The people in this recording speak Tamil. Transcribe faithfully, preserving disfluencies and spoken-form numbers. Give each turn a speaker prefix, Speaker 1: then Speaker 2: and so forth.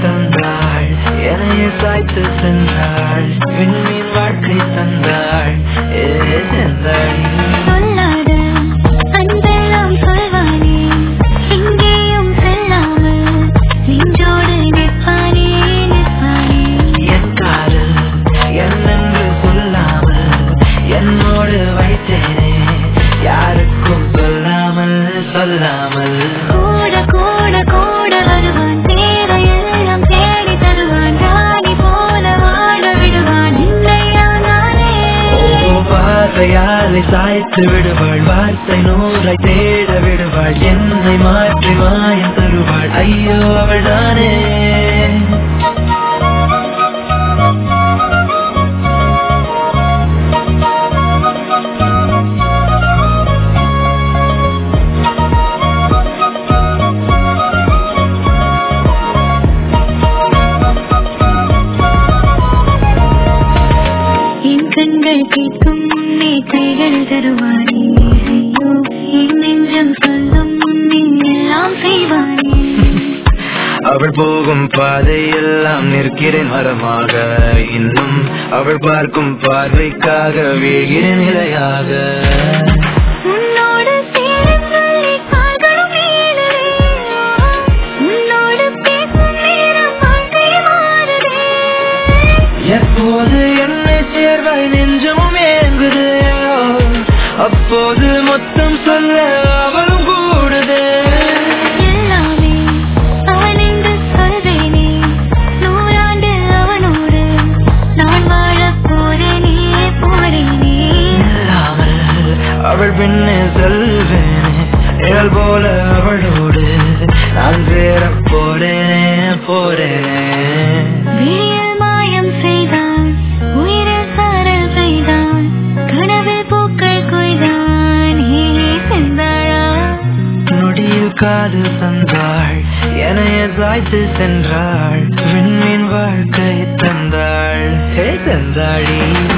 Speaker 1: தந்தாள் என்னைய சாய்த்து சென்றாள் விண்மீன் வாழ்க்கை தந்தாள் ஏ செந்தாள்
Speaker 2: சொல்லாத அன்பெல்லாம் சொல்வானே எங்கேயும் செல்லாமல் நெஞ்சோடு நிற்பானே நிற்பானே
Speaker 1: என் காதல் என்னென்று சொல்லாமல் என்னோடு வைத்தேனே யாருக்கும் சொல்லாமல் சொல்லாமல்
Speaker 2: கூட கூட கூட வருவான் தேவையெல்லாம் தேடி தருவான் ராணி போல வாழ விடுவான் இல்லையா நானே
Speaker 1: வார்த்தையாலை சாய்த்து விடுவாள் வார்த்தை நூலை தேட விடுவாள் என்னை மாற்றி மாயம் தருவாள் ஐயோ அவள் தானே
Speaker 2: என் கண்கள் கேட்கும் முன்னே கைகள் தருவானே ஐயோ என் நெஞ்சம் சொல்லும் முன்னே எல்லாம் செய்வானே
Speaker 1: அவள் போகும் பாதையெல்லாம் நிற்கிறேன் மரமாக இன்னும் அவள் பார்க்கும் பார்வைக்காக வீழ்கிறேன் நிலையாக
Speaker 2: உன்னோடு சேரும் சொல்லி கால்களும் நீளுதே உன்னோடு பேசும் நேரம் வாழ்க்கை மாறுதே
Speaker 1: எப்போது என்னை சேர்வாய் நெஞ்சமும் ஏங்குது அப்போது மொத்தம் சொல்ல அவளும் கூடுது
Speaker 2: எல்லாமே அவன் என்று சொல்வேனே நூறாண்டு அவனோடு நான் வாழப் போறேனே போறேனே
Speaker 1: இல்லாமல் அவள் பின்னே செல்வேனே நிழல் போல அவளோடு நான் சேர போறேனே போறேனே
Speaker 2: விழியில் மாயம் செய்தான் உயிரில் சாரல் செய்தான் கனவில் பூக்கள் கொய்தான் ஹே செந்தாழா
Speaker 1: நொடியில் காதல் தந்தாள் என்னைய சாய்த்து சென்றாள் விண்மீன் வாழ்க்கை தந்தாள் ஹே தந்தாளி